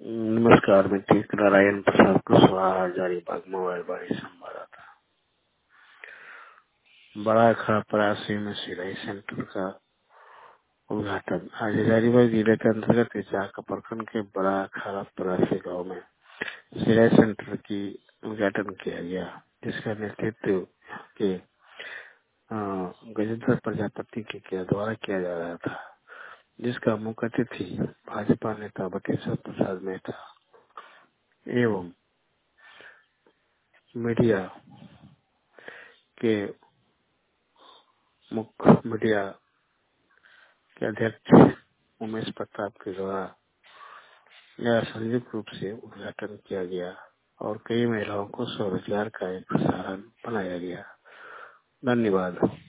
नमस्कार, मैं ठीक नारायण प्रसाद कुशवाहा हजारीबाग मोबाइल बाड़ी संवाददाता। बड़ा खरापरासी में सिलाई सेंटर का उद्घाटन। आज हजारीबाग जिले के अंतर्गत विशाखा प्रखंड के बड़ा खरापरासी गांव में सिलाई सेंटर की उद्घाटन किया गया, जिसका नेतृत्व के गजेंद्र प्रजापति के द्वारा किया जा रहा था, जिसका मुख्य अतिथि भाजपा नेता बटेश्वर प्रसाद मेहता एवं मीडिया के मुख्य मीडिया के अध्यक्ष उमेश प्रताप के द्वारा यह संयुक्त रूप से उद्घाटन किया गया और कई महिलाओं को स्वरोजगार का एक साधन बनाया गया। धन्यवाद।